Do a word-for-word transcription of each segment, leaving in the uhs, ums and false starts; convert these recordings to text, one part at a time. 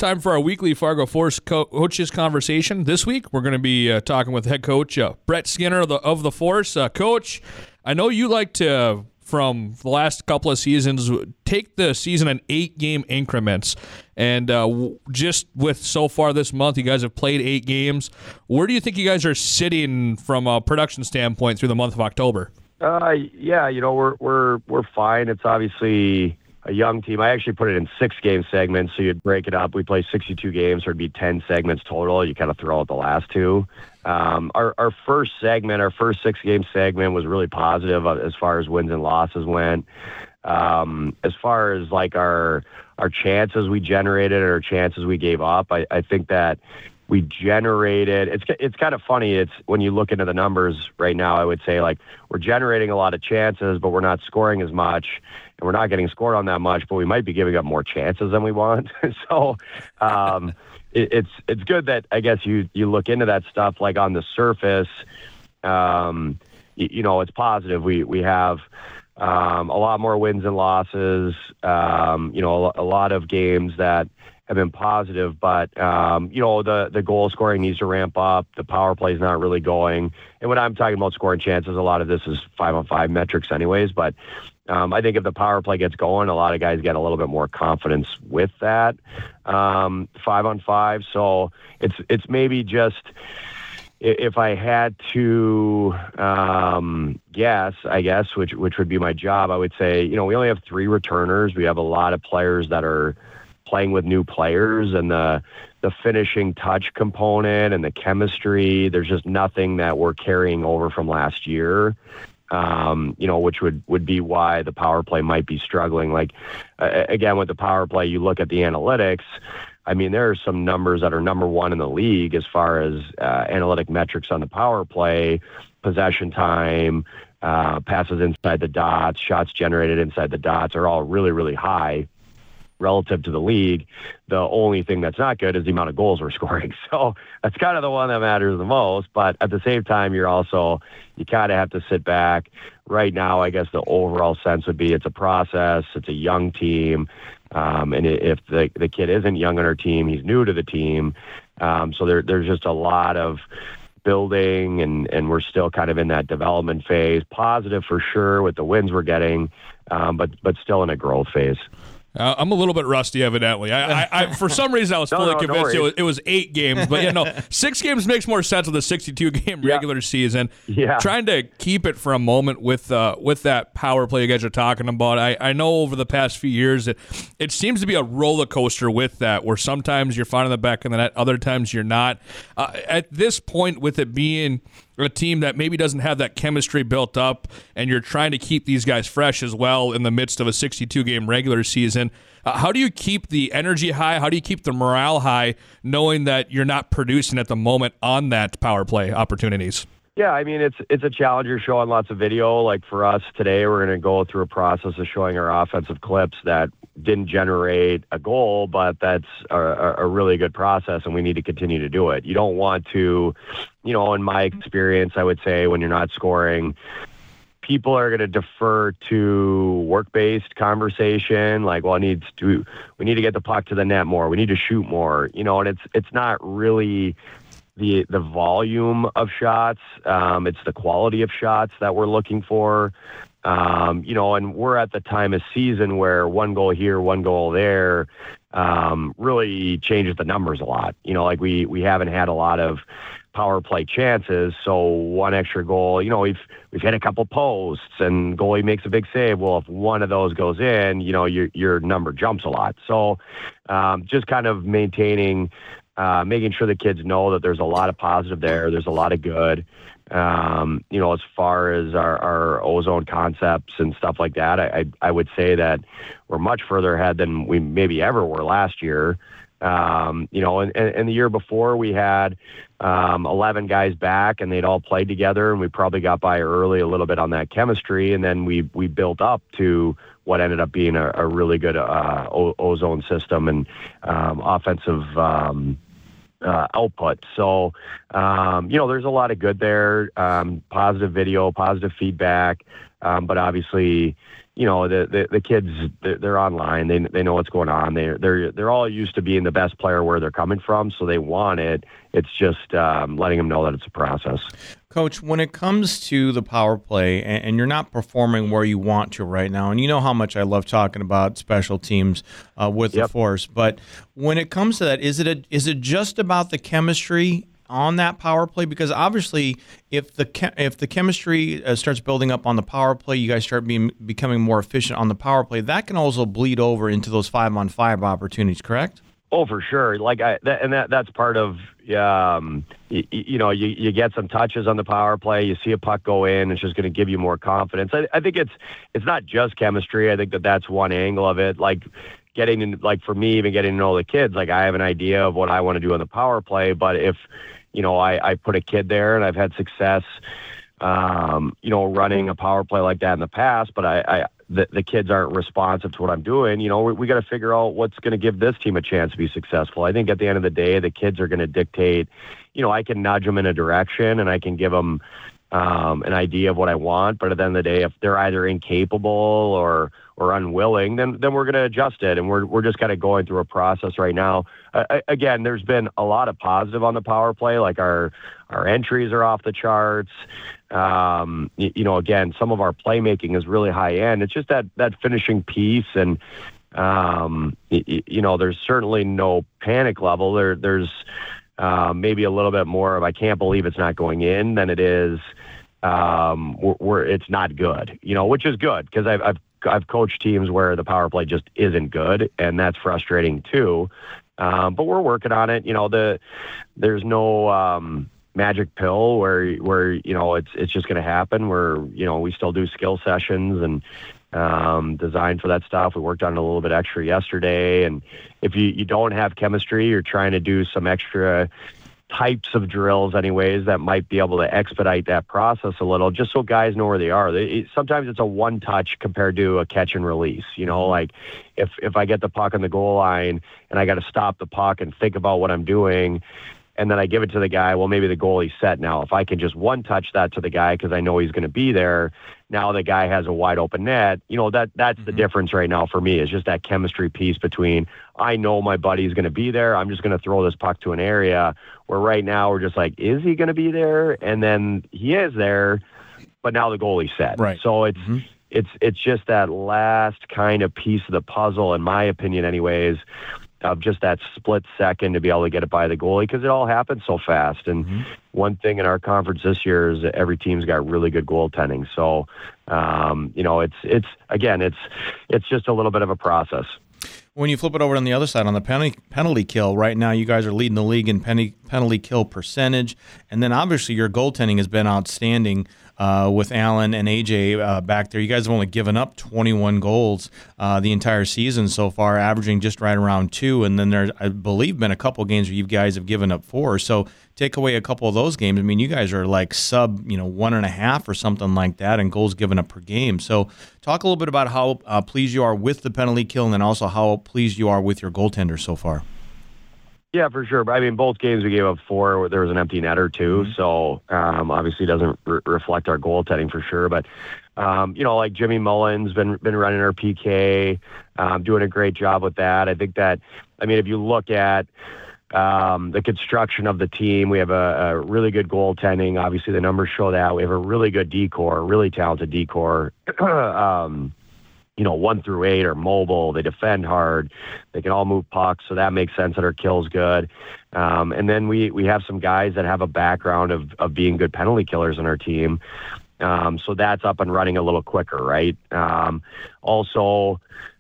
time for our weekly Fargo Force co- coaches conversation. This week, we're going to be uh, talking with head coach uh, Brett Skinner of the, of the Force. Uh, coach, I know you like to, uh, from the last couple of seasons, take the season in eight-game increments. And uh, w- just with so far this month, you guys have played eight games. Where do you think you guys are sitting from a production standpoint through the month of October? Uh, yeah, you know, we're we're we're fine. It's obviously a young team. I actually put it in six game segments, so you'd break it up. We play sixty-two games, so it'd be ten segments total. You kind of throw out the last two. Um, our our first segment, our first six game segment was really positive as far as wins and losses went. Um, as far as like our our chances we generated or chances we gave up, I, I think that we generated, it's it's kind of funny. It's when you look into the numbers right now, I would say like we're generating a lot of chances, but we're not scoring as much, and we're not getting scored on that much, but we might be giving up more chances than we want. so um, it, it's it's good that I guess you you look into that stuff. Like on the surface, um, you, you know, it's positive. We we have um, a lot more wins and losses. Um, you know, a, a lot of games that have been positive, but um, you know, the the goal scoring needs to ramp up. The power play is not really going. And when I'm talking about scoring chances, a lot of this is five on five metrics anyways, but um, I think if the power play gets going, a lot of guys get a little bit more confidence with that um, five on five. So it's it's maybe just, if I had to um, guess, I guess, which which would be my job, I would say, you know, we only have three returners. We have a lot of players that are playing with new players, and the the finishing touch component and the chemistry, there's just nothing that we're carrying over from last year, um, you know, which would, would be why the power play might be struggling. Like, uh, again, with the power play, you look at the analytics, I mean, there are some numbers that are number one in the league as far as uh, analytic metrics on the power play, possession time, uh, passes inside the dots, shots generated inside the dots are all really, really high relative to the league. The only thing that's not good is the amount of goals we're scoring. So that's kind of the one that matters the most. But at the same time, you're also, you kind of have to sit back. Right now, I guess the overall sense would be it's a process. It's a young team. Um, and if the, the kid isn't young on our team, he's new to the team. Um, so there, there's just a lot of building, and, and we're still kind of in that development phase. Positive for sure with the wins we're getting, um, but but still in a growth phase. Uh, I'm a little bit rusty, evidently. I, I, I for some reason, I was no, fully no, convinced it was, it was eight games. But, yeah, no, six games makes more sense with a sixty-two game regular yeah. season. Yeah. Trying to keep it for a moment with uh, with that power play you guys are talking about. I, I know over the past few years, it, it seems to be a roller coaster with that, where sometimes you're finding the back of the net, other times you're not. Uh, at this point, with it being a team that maybe doesn't have that chemistry built up, and you're trying to keep these guys fresh as well in the midst of a sixty-two game regular season, uh, how do you keep the energy high? How do you keep the morale high, knowing that you're not producing at the moment on that power play opportunities? Yeah, I mean, it's it's a challenge. You're showing lots of video. Like for us today, we're going to go through a process of showing our offensive clips that didn't generate a goal, but that's a, a really good process, and we need to continue to do it. You don't want to, you know, in my experience, I would say when you're not scoring, people are going to defer to work-based conversation, like, well, it needs to, we need to get the puck to the net more. We need to shoot more, you know, and it's it's not really the the volume of shots. Um, it's the quality of shots that we're looking for. Um, you know, and we're at the time of season where one goal here, one goal there um, really changes the numbers a lot. You know, like we we haven't had a lot of power play chances, so one extra goal, you know, we've we've hit a couple posts and goalie makes a big save. Well, if one of those goes in, you know, your your number jumps a lot. So um, just kind of maintaining, uh, making sure the kids know that there's a lot of positive there. There's a lot of good. Um, you know, as far as our, our ozone concepts and stuff like that, I, I I would say that we're much further ahead than we maybe ever were last year. Um, you know, and, and the year before we had um, eleven guys back, and they'd all played together, and we probably got by early a little bit on that chemistry, and then we we built up to what ended up being a, a really good uh, o- ozone system and um, offensive um, uh, output. So, um, you know, there's a lot of good there, um, positive video, positive feedback, um, but obviously, you know, the, the, the kids, they're, they're online. They they know what's going on. They're, they're, they're all used to being the best player where they're coming from, so they want it. It's just um, letting them know that it's a process. Coach, when it comes to the power play and, and you're not performing where you want to right now, and you know how much I love talking about special teams uh, with Yep. the Force, but when it comes to that, is it a, is it just about the chemistry on that power play? Because obviously, if the che- if the chemistry uh, starts building up on the power play, you guys start being becoming more efficient on the power play. That can also bleed over into those five on five opportunities. Correct? Oh, for sure. Like I, that, and that that's part of, um, you, you know, you, you get some touches on the power play. You see a puck go in, it's just going to give you more confidence. I, I think it's it's not just chemistry. I think that that's one angle of it. Like getting in, like for me, even getting to know the kids. Like I have an idea of what I want to do on the power play, but if you know, I, I put a kid there and I've had success, um, you know, running a power play like that in the past, but I, I the, the kids aren't responsive to what I'm doing. You know, we, we got to figure out what's going to give this team a chance to be successful. I think at the end of the day, the kids are going to dictate, you know, I can nudge them in a direction and I can give them um, an idea of what I want. But at the end of the day, if they're either incapable or, or unwilling, then, then we're going to adjust it. And we're, we're just kind of going through a process right now. Uh, again, there's been a lot of positive on the power play. Like our, our entries are off the charts. Um, you, you know, again, some of our playmaking is really high end. It's just that, that finishing piece. And, um, you, you know, there's certainly no panic level there. There's, uh, maybe a little bit more of, I can't believe it's not going in than it is, um, where it's not good, you know, which is good. Cause I've, I've, I've coached teams where the power play just isn't good, and that's frustrating too. Um, but we're working on it. You know, the there's no um, magic pill where where you know it's it's just going to happen. Where you know we still do skill sessions and um, design for that stuff. We worked on it a little bit extra yesterday. And if you you don't have chemistry, you're trying to do some extra types of drills anyways that might be able to expedite that process a little, just so guys know where they are. They, sometimes it's a one touch compared to a catch and release, you know, like if, if I get the puck on the goal line and I got to stop the puck and think about what I'm doing, and then I give it to the guy, well, maybe the goalie's set now. If I can just one touch that to the guy because I know he's going to be there, now the guy has a wide open net. You know, that that's the difference right now for me, is just that chemistry piece between, I know my buddy's going to be there, I'm just going to throw this puck to an area, where right now we're just like, is he going to be there? And then he is there, but now the goalie's set. Right. So it's Mm-hmm. it's it's just that last kind of piece of the puzzle, in my opinion anyways, of just that split second to be able to get it by the goalie, because it all happens so fast. And mm-hmm. one thing in our conference this year is that every team's got really good goaltending. So, um, you know, it's it's again, it's it's just a little bit of a process. When you flip it over on the other side, on the penalty, penalty kill, right now you guys are leading the league in penalty, penalty kill percentage. And then obviously your goaltending has been outstanding uh, with Allen and A J uh, back there. You guys have only given up twenty-one goals uh, the entire season so far, averaging just right around two. And then there's, I believe, been a couple games where you guys have given up four. So take away a couple of those games, I mean, you guys are like sub, you know, one and a half or something like that, and goals given up per game. So talk a little bit about how uh, pleased you are with the penalty kill, and then also how pleased you are with your goaltender so far. Yeah, for sure. But I mean, both games we gave up four, there was an empty net or two. Mm-hmm. So um, obviously doesn't re- reflect our goaltending for sure. But, um, you know, like Jimmy Mullen's been been running our P K, um, doing a great job with that. I think that, I mean, if you look at um, the construction of the team, we have a, a really good goaltending. Obviously, the numbers show that. We have a really good D-core, really talented D-core. um you know, one through eight are mobile. They defend hard. They can all move pucks, so that makes sense that our kill's good. Um, and then we we have some guys that have a background of of being good penalty killers on our team. Um, so that's up and running a little quicker, right? Um, also,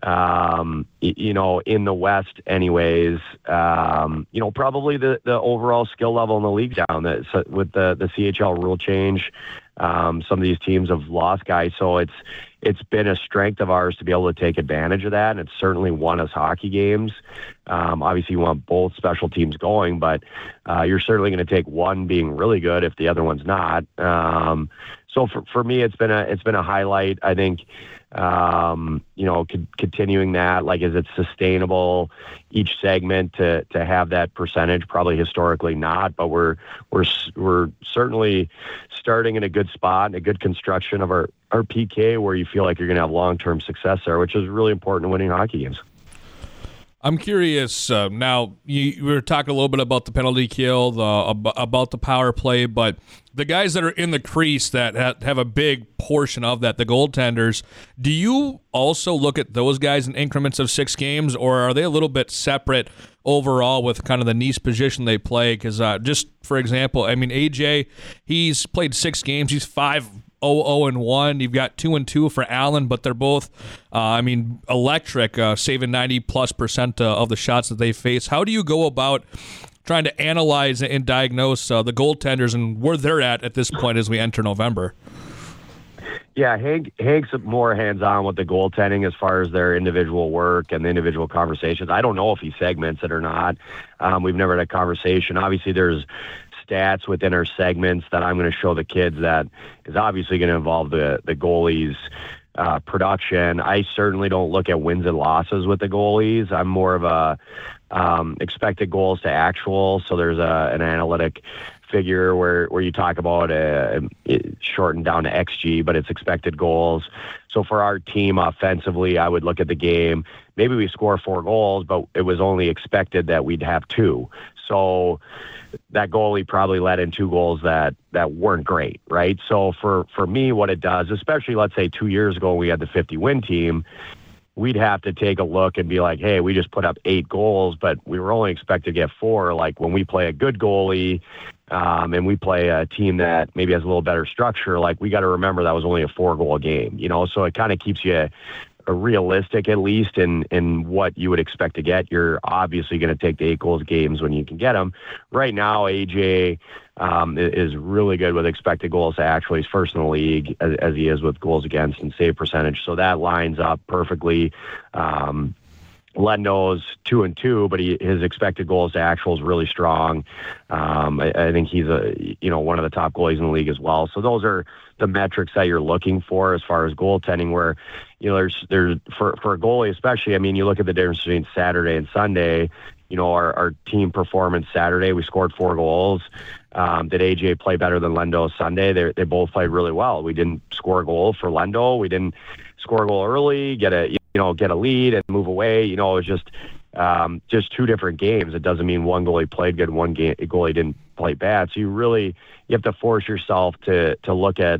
um, y- you know, in the West anyways, um, you know, probably the, the overall skill level in the league down that, so with the, the C H L rule change. Um, some of these teams have lost guys, so it's it's been a strength of ours to be able to take advantage of that, and it's certainly won us hockey games. Um, obviously, you want both special teams going, but uh, you're certainly going to take one being really good if the other one's not. Um, so for for me, it's been a it's been a highlight. I think. Um, you know, co- continuing that, like, is it sustainable each segment to, to have that percentage? Probably historically not, but we're, we're, we're certainly starting in a good spot and a good construction of our, our P K where you feel like you're going to have long-term success there, which is really important in winning hockey games. I'm curious, uh, now, you, you were talking a little bit about the penalty kill, the, ab- about the power play, but the guys that are in the crease that ha- have a big portion of that, the goaltenders, do you also look at those guys in increments of six games, or are they a little bit separate overall with kind of the niche position they play? Because uh, just, for example, I mean, A J, he's played six games, he's five oh oh and one. You've got two and two for Allen, but they're both, uh, I mean, electric, uh, saving ninety plus percent uh, of the shots that they face. How do you go about trying to analyze and diagnose uh, the goaltenders and where they're at at this point as we enter November? Yeah, Hank, Hank's more hands-on with the goaltending as far as their individual work and the individual conversations. I don't know if he segments it or not. Um, we've never had a conversation. Obviously, there's stats within our segments that I'm going to show the kids that is obviously going to involve the, the goalies' uh, production. I certainly don't look at wins and losses with the goalies. I'm more of a um, expected goals to actual. So there's a, an analytic figure where, where you talk about uh, it shortened down to X G, but it's expected goals. So for our team offensively, I would look at the game. Maybe we score four goals, but it was only expected that we'd have two. So that goalie probably let in two goals that, that weren't great, right? So for, for me, what it does, especially let's say two years ago we had the fifty-win team, we'd have to take a look and be like, hey, we just put up eight goals, but we were only expected to get four. Like when we play a good goalie um, and we play a team that maybe has a little better structure, like we got to remember that was only a four-goal game, you know? So it kind of keeps you a realistic, at least, in, in what you would expect to get. You're obviously going to take the eight goals games when you can get them. Right now, A J um, is really good with expected goals to actually. He's first in the league as, as he is with goals against and save percentage. So that lines up perfectly. Um, Lendo's two and two, but he, his expected goals to actual is really strong. Um, I, I think he's a you know one of the top goalies in the league as well. So those are the metrics that you're looking for as far as goaltending. Where you know there's there's for for a goalie especially. I mean, you look at the difference between Saturday and Sunday. You know, our, our team performance Saturday, we scored four goals. Um, did A J play better than Lendo Sunday? They they both played really well. We didn't score a goal for Lendo. We didn't score a goal early, get a you know get a lead and move away. You know, it was just um, just two different games. It doesn't mean one goalie played good, one game goalie didn't play bad. So you really you have to force yourself to to look at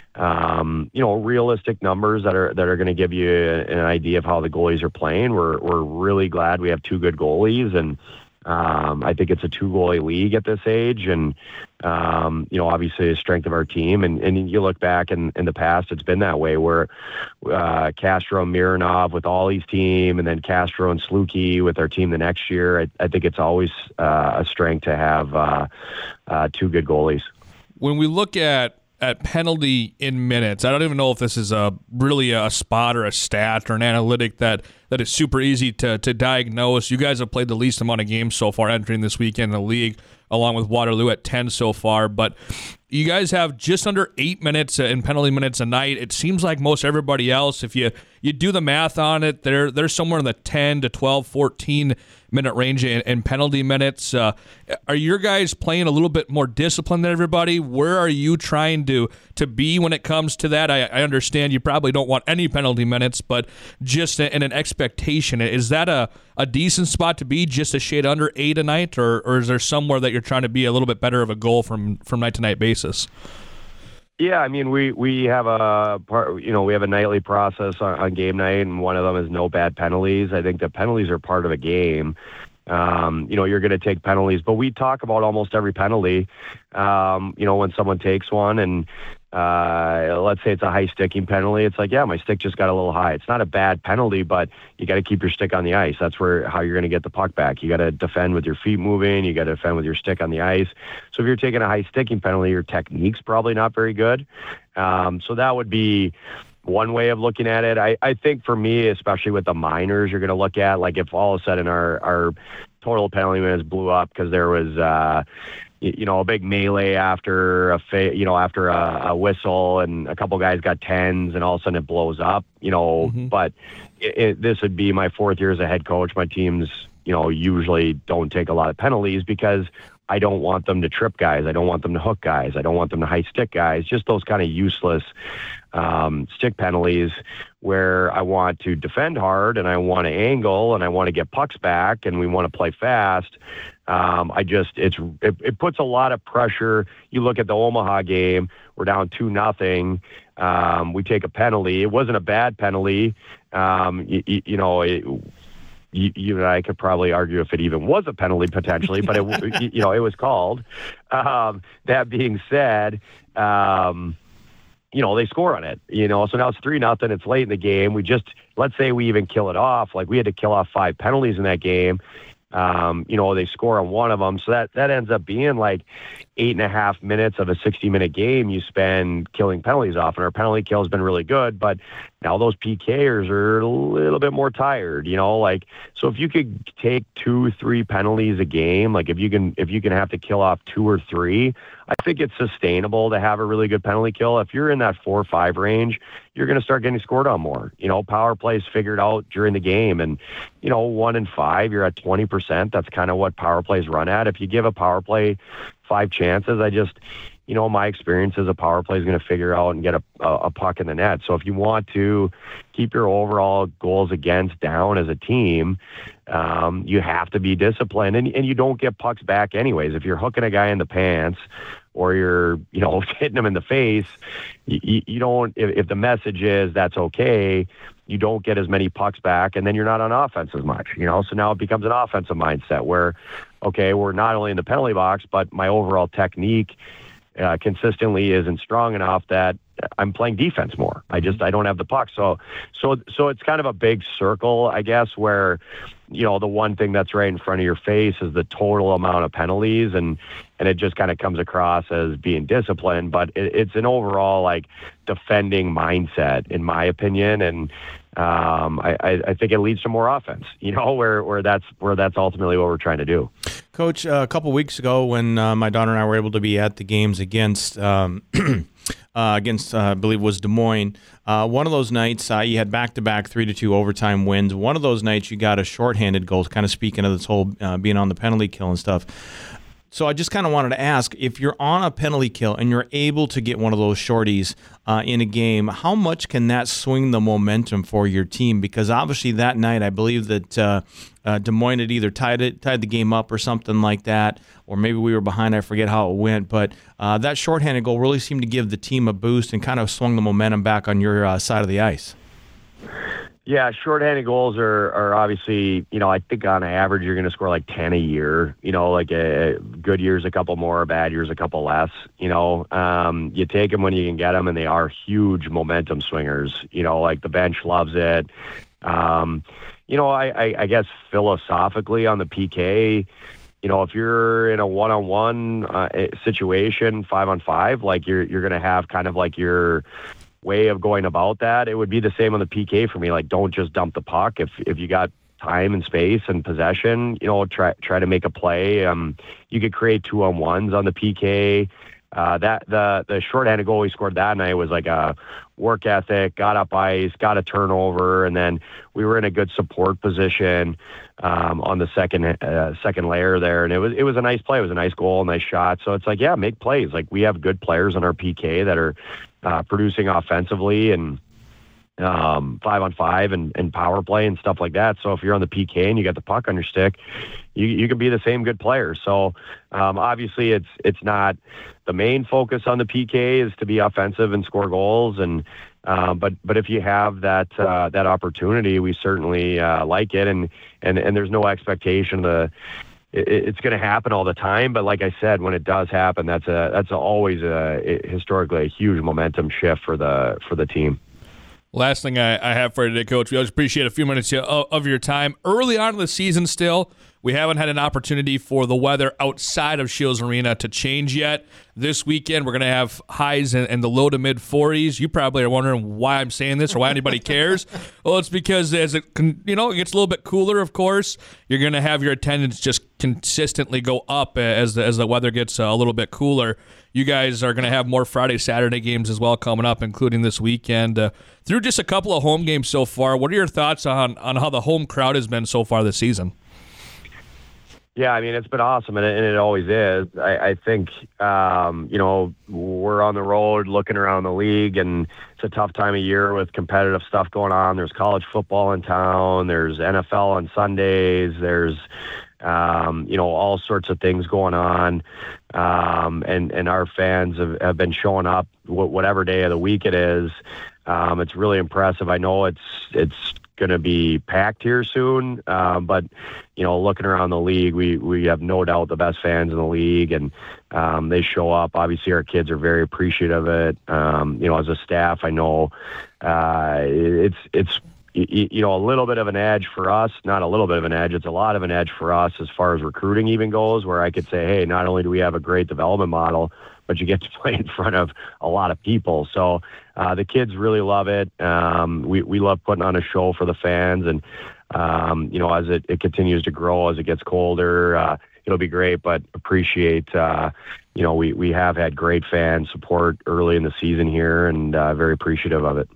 um, you know realistic numbers that are that are going to give you an idea of how the goalies are playing. We're we're really glad we have two good goalies, and um, I think it's a two goalie league at this age, and um, you know obviously the strength of our team. And, and you look back in, in the past, it's been that way where uh, Castro and Mironov with Ollie's team, and then Castro and Sluky with our team the next year. I, I think it's always uh, a strength to have uh, uh, two good goalies. When we look at at penalty in minutes, I don't even know if this is a really a spot or a stat or an analytic that, that is super easy to, to diagnose. You guys have played the least amount of games so far entering this weekend in the league, along with Waterloo at ten so far. But you guys have just under eight minutes in penalty minutes a night. It seems like most everybody else, if you, you do the math on it, they're, they're somewhere in the ten to twelve, fourteen minute range in, in penalty minutes. Uh, are your guys playing a little bit more disciplined than everybody? Where are you trying to, to be when it comes to that? I, I understand you probably don't want any penalty minutes, but just in an expectation, is that a, a decent spot to be, just a shade under eight a night, or, or is there somewhere that you're trying to be a little bit better of a goal from, from night to night basis? Yeah, I mean, we, we have a part, you know, we have a nightly process on, on game night, and one of them is no bad penalties. I think the penalties are part of a game. Um, you know, you're going to take penalties, but we talk about almost every penalty. Um, you know, when someone takes one, and uh, let's say it's a high sticking penalty, it's like, yeah, my stick just got a little high. It's not a bad penalty, but you got to keep your stick on the ice. That's where how you're going to get the puck back. You got to defend with your feet moving. You got to defend with your stick on the ice. So if you're taking a high sticking penalty, your technique's probably not very good. Um, so that would be one way of looking at it. I, I think for me, especially with the minors, you're going to look at, like, if all of a sudden our, our total penalty minutes blew up because there was, uh, you know, a big melee after a, fa- you know, after a, a whistle, and a couple guys got tens, and all of a sudden it blows up, you know, mm-hmm. but it, it, this would be my fourth year as a head coach. My teams, you know, usually don't take a lot of penalties because I don't want them to trip guys. I don't want them to hook guys. I don't want them to high stick guys, just those kind of useless um, stick penalties where I want to defend hard and I want to angle and I want to get pucks back and we want to play fast. Um, I just, it's, it, it puts a lot of pressure. You look at the Omaha game, we're down two nothing. Um, we take a penalty. It wasn't a bad penalty. Um, you, you know, it, You, you and I could probably argue if it even was a penalty potentially, but it, you know, it was called. Um, that being said, um, you know, they score on it, you know, so now it's three nothing. It's late in the game. We just, let's say we even kill it off. Like we had to kill off five penalties in that game. Um, you know, they score on one of them. So that, that ends up being like eight and a half minutes of a sixty minute game you spend killing penalties off. And our penalty kill has been really good, but now those PKers are a little bit more tired, you know, like, so if you could take two, three penalties a game, like if you can, if you can have to kill off two or three, I think it's sustainable to have a really good penalty kill. If you're in that four or five range, you're going to start getting scored on more. You know, power plays figured out during the game, and, you know, one in five, you're at twenty percent. That's kind of what power plays run at. If you give a power play five chances, I just, you know, my experience is a power play is going to figure out and get a, a, a puck in the net. So if you want to keep your overall goals against down as a team, um, you have to be disciplined, and, and you don't get pucks back anyways. If you're hooking a guy in the pants or you're, you know, hitting him in the face, you, you don't, if, if the message is that's okay, you don't get as many pucks back, and then you're not on offense as much, you know? So now it becomes an offensive mindset where, okay, we're not only in the penalty box, but my overall technique Uh, consistently isn't strong enough that I'm playing defense more. I just, I don't have the puck. So, so, so it's kind of a big circle, I guess, where, you know, the one thing that's right in front of your face is the total amount of penalties, and, and it just kind of comes across as being disciplined, but it, it's an overall like defending mindset, in my opinion. And, Um, I, I think it leads to more offense, you know, where, where that's where that's ultimately what we're trying to do. Coach, uh, a couple weeks ago when uh, my daughter and I were able to be at the games against, um, uh, against uh, I believe it was Des Moines, uh, one of those nights uh, you had back-to-back three to two overtime wins. One of those nights you got a shorthanded goal, kind of speaking of this whole uh, being on the penalty kill and stuff. So I just kind of wanted to ask, if you're on a penalty kill and you're able to get one of those shorties uh, in a game, how much can that swing the momentum for your team? Because obviously that night, I believe that uh, uh, Des Moines had either tied it, tied the game up or something like that, or maybe we were behind. I forget how it went, but uh, that shorthanded goal really seemed to give the team a boost and kind of swung the momentum back on your uh, side of the ice. Yeah, shorthanded goals are, are obviously, you know, I think on average you're going to score like ten a year, you know, like a good years, a couple more, bad years, a couple less, you know. Um, you take them when you can get them, and they are huge momentum swingers, you know, like the bench loves it. Um, you know, I, I, I guess philosophically on the P K, you know, if you're in a one-on-one uh, situation, five on five, like you're, you're going to have kind of like your way of going about that. It would be the same on the P K for me. Like, don't just dump the puck. If if you got time and space and possession, you know, try try to make a play. Um, you could create two on ones on the P K. Uh, that the the shorthanded goal we scored that night was like a work ethic, got up ice, got a turnover, and then we were in a good support position um, on the second uh, second layer there, and it was it was a nice play. It was a nice goal, nice shot. So it's like, yeah, make plays. Like, we have good players on our P K that are uh, producing offensively and um, five on five and, and power play and stuff like that. So if you're on the P K and you got the puck on your stick, you you can be the same good player. So um, obviously it's it's not the main focus on the P K is to be offensive and score goals. And uh, but but if you have that uh, that opportunity, we certainly uh, like it. And and and there's no expectation to it's going to happen all the time, but like I said, when it does happen, that's a that's a, always a historically a huge momentum shift for the for the team. Last thing I, I have for you today, Coach, we always appreciate a few minutes of, of your time. Early on in the season still, we haven't had an opportunity for the weather outside of Shields Arena to change yet. This weekend, we're going to have highs in, in the low to mid forties. You probably are wondering why I'm saying this or why anybody cares. Well, it's because as it you know it gets a little bit cooler, of course, you're going to have your attendance just consistently go up as the, as the weather gets a little bit cooler. You guys are going to have more Friday, Saturday games as well coming up, including this weekend. Uh, through just a couple of home games so far, what are your thoughts on, on how the home crowd has been so far this season? Yeah, I mean, it's been awesome, and it, and it always is. I, I think, um, you know, we're on the road looking around the league, and it's a tough time of year with competitive stuff going on. There's college football in town. There's N F L on Sundays. There's, um, you know, all sorts of things going on. Um, and, and our fans have, have been showing up whatever day of the week it is. Um, it's really impressive. I know it's it's going to be packed here soon, um, but you know, looking around the league, we we have no doubt the best fans in the league, and um, they show up. Obviously, our kids are very appreciative of it. Um, you know, as a staff, I know uh, it's it's you know a little bit of an edge for us. Not a little bit of an edge; it's a lot of an edge for us as far as recruiting even goes. Where I could say, hey, not only do we have a great development model, but you get to play in front of a lot of people. So uh, the kids really love it. Um, we, we love putting on a show for the fans. And, um, you know, as it, it continues to grow, as it gets colder, uh, it'll be great, but appreciate, uh, you know, we, we have had great fan support early in the season here, and uh, very appreciative of it.